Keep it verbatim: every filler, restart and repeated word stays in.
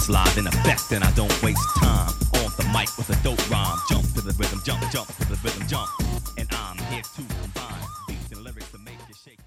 is live in effect, and I don't waste time on the mic with a dope rhyme. Jump to the rhythm, jump, jump to the rhythm, jump.